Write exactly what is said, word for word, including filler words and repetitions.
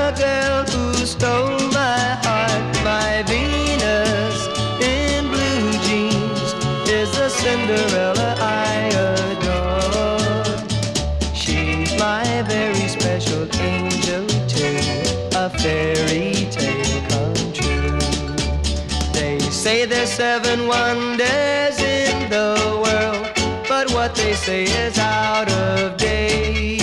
the girl who stole my heart. My Venus in blue jeans is the Cinderella I adore. She's my very special angel too, a fairy tale come true. They say there's seven wonders in the world, but what they say is out of date.